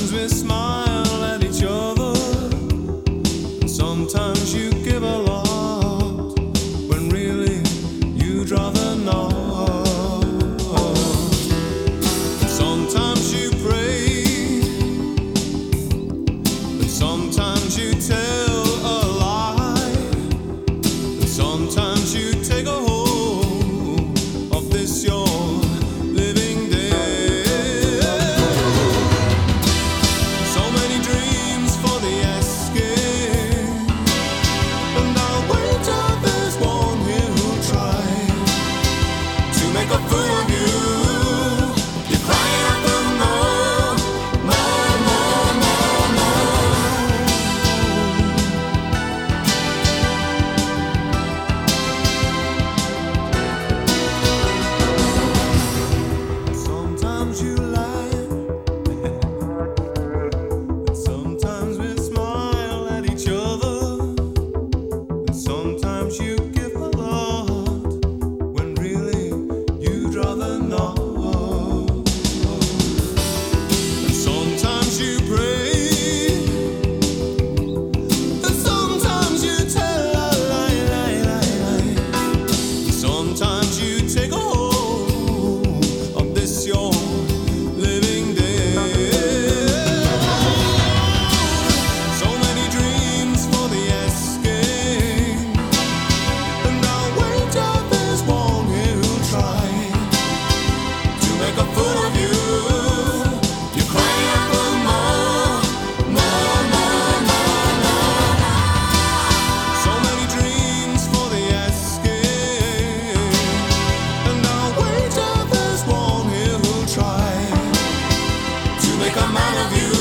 Sometimes we smile at each other, and sometimes you give a lot when really you'd rather not. Sometimes you pray, and sometimes you tell a lie, and sometimes you take a hold of this your living day. So many dreams for the asking, and I'll wait till there's one here who'll try to make a fool of you. You're crying out for more, more, more, more, more. Sometimes you lie, and sometimes we smile at each other, and sometimes you give a lot when really you'd rather not. And sometimes you pray, and sometimes you tell a lie, lie, lie, lie. Sometimes you take a hold of this your living day. So many dreams for the asking, and I'll wait till there's one here who'll try to make a fool of you. You're crying out for more, more, more, more, more. So many dreams for the asking, and I'll wait till there's one here who'll try to make a man of you.